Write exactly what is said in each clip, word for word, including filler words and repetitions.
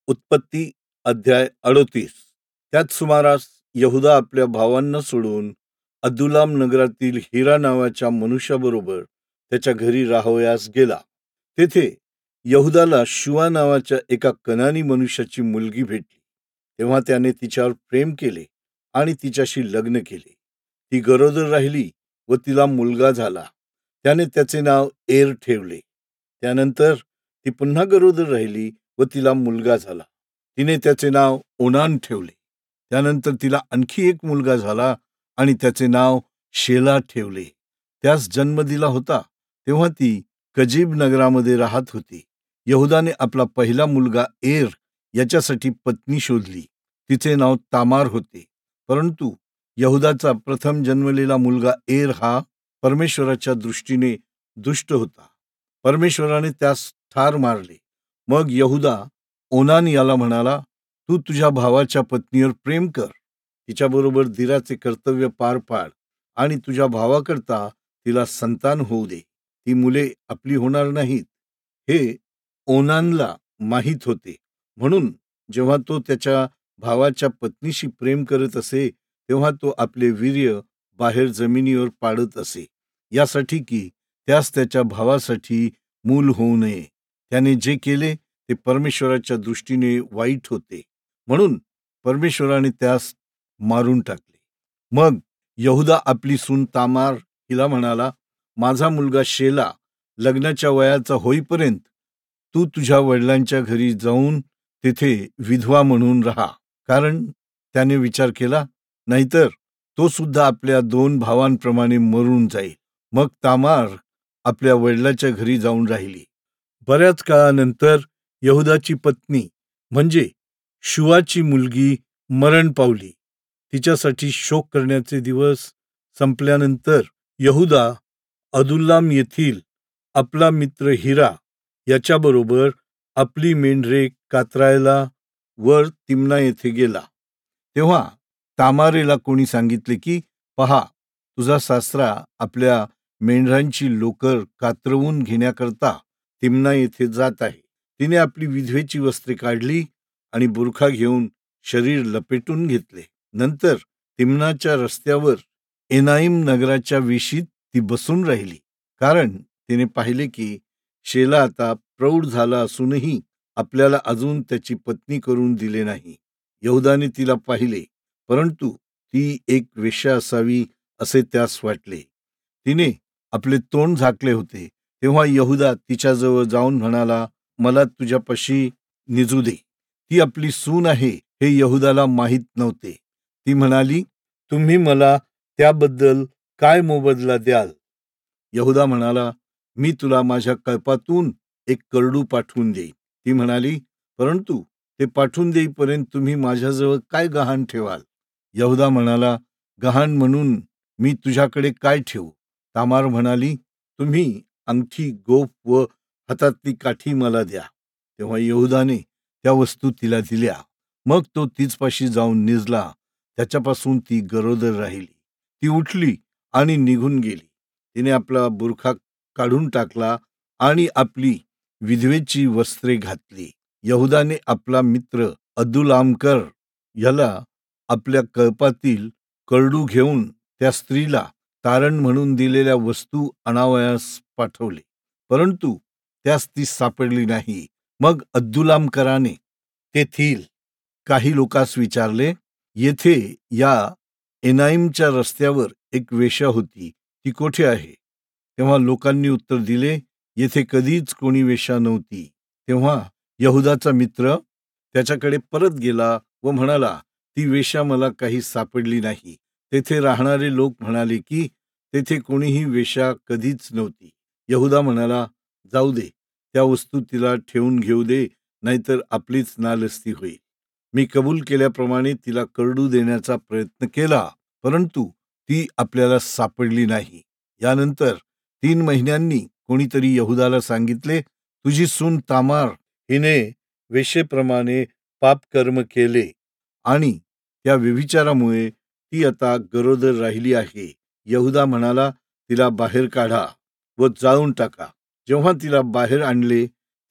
उत्पत्ती अध्याय अडोतीस. त्याच सुमारास यहुदा आपल्या भावांना सोडून अदुल्लाम नगरातील हिरा नावाच्या मनुष्याबरोबर त्याच्या घरी राहावयास गेला. तेथे यहुदाला शुवा नावाच्या एका कनानी मनुष्याची मुलगी भेटली. तेव्हा त्याने तिच्यावर प्रेम केले आणि तिच्याशी लग्न केले. ती गरोदर राहिली व तिला मुलगा झाला. त्याने त्याचे नाव एर ठेवले. त्यानंतर ती पुन्हा गरोदर राहिली व तिला मुलगा झाला. तिने त्याचे नाव ओनान ठेवले. त्यानंतर तिला आणखी एक मुलगा झाला आणि त्याचे नाव शेला ठेवले. त्यास जन्म दिला होता तेव्हा ती कजीब नगरामध्ये राहत होती. यहुदाने आपला पहिला मुलगा एर याच्यासाठी पत्नी शोधली. तिचे नाव तामार होते. परंतु यहुदाचा प्रथम जन्मलेला मुलगा एर हा परमेश्वराच्या दृष्टीने दुष्ट होता. परमेश्वराने त्यास ठार मारले. मग यहुदा ओनान याला म्हणाला, तू तुझ्या भावाच्या पत्नीवर प्रेम कर, तिच्याबरोबर धीराचे कर्तव्य पार पाड आणि तुझ्या भावाकरता तिला संतान होऊ दे. ती मुले आपली होणार नाहीत हे ओनानला माहीत होते. म्हणून जेव्हा तो त्याच्या भावाच्या पत्नीशी प्रेम करत असे तेव्हा तो आपले वीर्य बाहेर जमिनीवर पाडत असे, यासाठी की त्यास त्याच्या भावासाठी मूल होऊ नये. त्याने जे केले ते परमेश्वराच्या दृष्टीने वाईट होते, म्हणून परमेश्वराने त्यास मारून टाकले. मग यहुदा आपली सून तामार हिला म्हणाला, माझा मुलगा शेला लग्नाच्या वयाचा होईपर्यंत तू तुझ्या वडिलांच्या घरी जाऊन तेथे विधवा म्हणून राहा. कारण त्याने विचार केला, नाहीतर तो सुद्धा आपल्या दोन भावांप्रमाणे मरून जाईल. मग तामार आपल्या वडिलाच्या घरी जाऊन राहिली. बऱ्याच काळानंतर यहुदाची पत्नी म्हणजे शुवाची मुलगी मरण पावली. तिच्यासाठी शोक करण्याचे दिवस संपल्यानंतर यहुदा अदुल्लाम येथील आपला मित्र हिरा याच्याबरोबर आपली मेंढरे कातरायला वर तिम्ना येथे गेला. तेव्हा तामारेला कोणी सांगितले की, पहा, तुझा सासरा आपल्या मेंढरांची लोकर कातरवून घेण्याकरता तिम्ना येथे जात आहे. तिने आपली विधवेची वस्त्रे काढली आणि बुरखा घेऊन शरीर लपेटून घेतले. नंतर तिम्नाच्या रस्त्यावर एनाईम नगराच्या वेशीत ती बसून राहिली. कारण तिने पाहिले की शेला आता प्रौढ झाला असूनही आपल्याला अजून त्याची पत्नी करून दिले नाही. यहुदाने तिला पाहिले, परंतु ती एक वेश्या असावी असे त्यास वाटले. तिने आपले तोंड झाकले होते. तेव्हा यहुदा तिच्याजवळ जाऊन म्हणाला, मला तुझ्यापाशी निजू दे. ती आपली सून आहे हे यहुदाला माहीत नव्हते. ती म्हणाली, तुम्ही मला त्याबद्दल काय मोबदला द्याल? यहुदा म्हणाला, मी तुला माझ्या कळपातून एक करडू पाठवून देईन. ती म्हणाली, परंतु ते पाठवून देईपर्यंत तुम्ही माझ्याजवळ काय गहाण ठेवाल? यहुदा म्हणाला, गहाण म्हणून मी तुझ्याकडे काय ठेवू? तामार म्हणाली, तुम्ही अंगठी, गोफ व हातातली काठी मला द्या. तेव्हा यहुदाने त्या वस्तू तिला दिल्या. मग तो तिचपाशी जाऊन निजला. त्याच्यापासून ती गरोदर राहिली. ती उठली आणि निघून गेली. तिने आपला बुरखा काढून टाकला आणि आपली विधवेची वस्त्रे घातली. यहुदाने आपला मित्र अदुल्लामकर याला आपल्या कळपातील करडू घेऊन त्या स्त्रीला तारण म्हणून दिलेल्या वस्तू आणावयास पाठवले, परंतु त्यास ती सापडली नाही. मग अदुल्लामकराने तेथील काही लोकांस विचारले, येथे या एनाईमच्या रस्त्यावर एक वेश्या होती, ती कोठे आहे? तेव्हा लोकांनी उत्तर दिले, येथे कधीच कोणी वेश्या नव्हती. तेव्हा यहुदाचा मित्र त्याच्याकडे परत गेला व म्हणाला, ती वेश्या मला काही सापडली नाही. तेथे राहणारे लोक म्हणाले की तेथे कोणीही वेश्या कधीच नव्हती. यहुदा म्हणाला, जाऊ दे, त्या वस्तू तिला ठेवून घेऊ दे, नाहीतर आपलीच नालस्ती होईल. मी कबूल केल्याप्रमाणे तिला करडू देण्याचा प्रयत्न केला, परंतु ती आपल्याला सापडली नाही. यानंतर तीन महिन्यांनी कोणीतरी यहुदाला सांगितले, तुझी सून तामार हिने वेश्येप्रमाणे पापकर्म केले आणि त्या व्यभिचारामुळे ती आता गरोदर राहिली आहे. यहुदा म्हणाला, तिला बाहेर काढा व जाळून टाका. जेव्हा तिला बाहेर आणले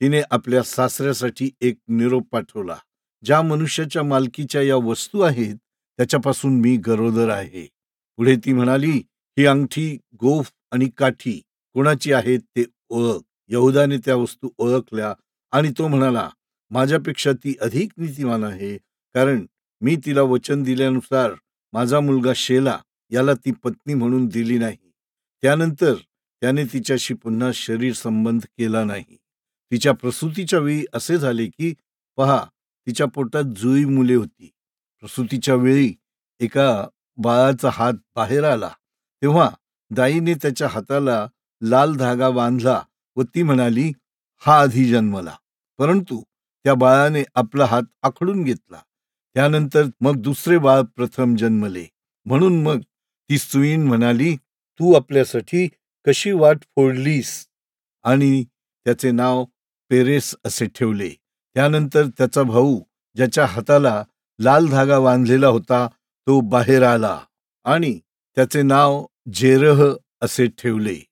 तिने आपल्या सासऱ्यासाठी एक निरोप पाठवला. ज्या मनुष्याच्या मालकीच्या या वस्तू आहेत त्याच्यापासून मी गरोदर आहे. पुढे ती म्हणाली, ही अंगठी, गोफ आणि काठी कोणाची आहेत ते ओळख. यहूदाने त्या वस्तू ओळखल्या आणि तो म्हणाला, माझ्यापेक्षा ती अधिक नीतिवान आहे, कारण मी तिला वचन दिल्यानुसार माझा मुलगा शेला याला ती पत्नी म्हणून दिली नाही. त्यानंतर त्याने तिच्याशी पुन्हा शरीर संबंध केला नाही. तिच्या प्रसूतीच्या वेळी असे झाले की पहा, तिच्या पोटात जुळी मुले होती. प्रसूतीच्या वेळी एका बाळाचा हात बाहेर आला, तेव्हा दाईने त्याच्या हाताला लाल धागा बांधला व ती म्हणाली, हा आधी जन्मला. परंतु त्या बाळाने आपला हात आखडून घेतला. त्यानंतर मग दुसरे बाळ प्रथम जन्मले. म्हणून मग ती सुईण म्हणाली, तू आपल्यासाठी कशी वाट फोडलीस, आणि त्याचे नाव पेरेस असे ठेवले. त्यानंतर त्याचा भाऊ ज्याच्या हाताला लाल धागा बांधलेला होता तो बाहेर आला आणि त्याचे नाव जेरह असे ठेवले.